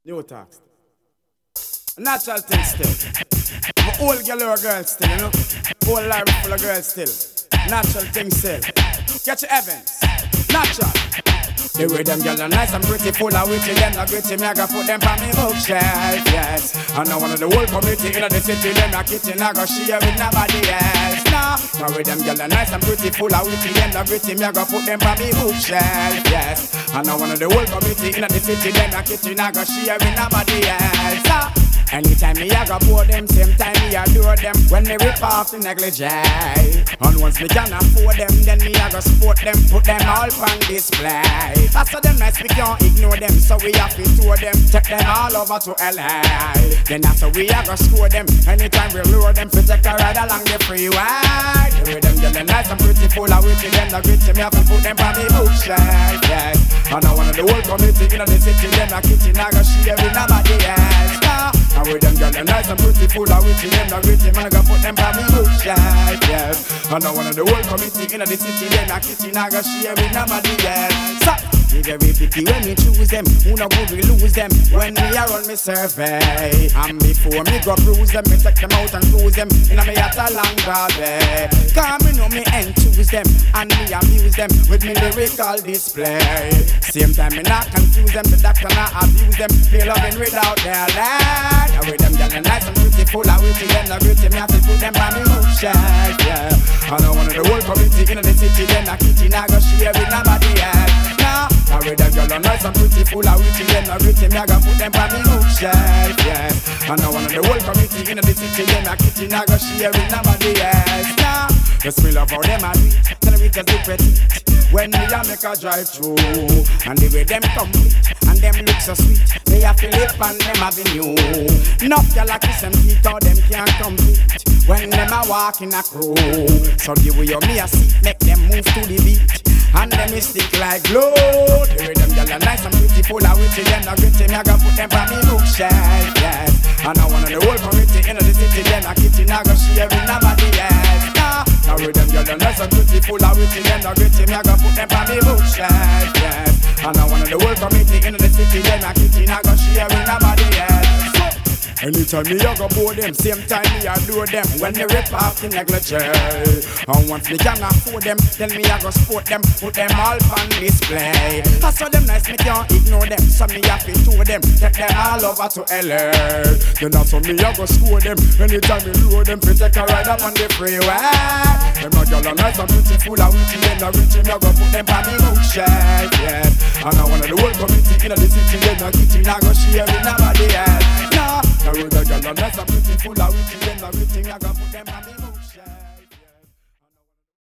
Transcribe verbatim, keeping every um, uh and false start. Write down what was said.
New tax. Natural thing still. My old girl or girl still, you know. Whole life full of girls still. Natural thing still. Get your Evans. Natural. The way them girls are nice and pretty, full of witty, them not gritty, me I go put them on me bookshelf, yes. And now one of the whole community in the city, them a kitchen, I go share with nobody else. No, now with them girls are nice and pretty, full of witty, them not gritty, me I go put them on me bookshelf, yes. And now one of the whole community in the city, them a kitchen, I go share with nobody else. No. Anytime me I go pour them, same time me adore them. When me rip off the negligee, and once me can afford them, then me I go support them, put them all on display. That's how them nice, we can't ignore them, so we have to tour them, take them all over to L A. Then after we I go score them, anytime we lure them, to take a ride along the freeway. The way them yelling nice and pretty, full of witty, them not gritty, me have to put them on me bookshelf, yes. And I want the whole community in the city, them a kitchen, I go share with nobody else. Now with them girls are nice and pretty, full of witty, them not gritty, man I go put them on me bookshelf, yes. And I want the whole community in the city, them a kitchen, I go share with nobody else. So, we very picky when we choose them, who no good we lose them. When we are on me survey, and before me go cruise them, me take them out and cruise them in a me at a long way. Cause me know me enthuse them, and me amuse them with me lyrical display. Same time me not confuse them, the doctor not abuse them, they loving without their land. Now with them girls are nice and pretty, full of witty, them not gritty, me have to put them on me bookshelf, yeah. And I want the whole community in the city, them not kitchen, I go share with nobody else. Now, now with them girls are nice and pretty, full of witty, them not gritty, me I go put them on me bookshelf, yeah. And I want the whole community in the city, them not kitchen, I go share with nobody else. Now, the smell of how them a do it, tell me it's a secret. When me a make a drive through, and the way them complete, and them look so sweet, they a feel it on them avenue. Enough gyal a kiss them teeth, or them can't compete when them a walk in a crew. So the way you me a see, make them move to the beat, and them is stick like glue. The way them gyal are nice and pretty, full of witty, them not gritty, me a go put them on me bookshelf, yes. And I want the whole community in the city, them a kitchen, I go share with nobody else. Nah. Now with them gyal are nice and pretty, full of witty, them not gritty, me a go put them on me bookshelf, yes. And I want the whole community in the city, them a kitchen, I go share with nobody else. So, anytime me I go board them, same time me I adore them. When they rip off the negligee, and once me can afford them, then me I go sport them, put them all on display. I saw them nice, me can't ignore them, so me have to tour them, take them all over to L A. Then that's how me I go score them, anytime me lure them, fi take a ride up on the freeway. Them a gyal are nice and pretty, full of witty, them not rich, me I go put them on me bookshelf, yes. And I want the whole community in the city, them not kitchen, I go share with nobody else. Nah. Now with the gyal are nice and pretty, full of witty, them not rich, me I go put them on me.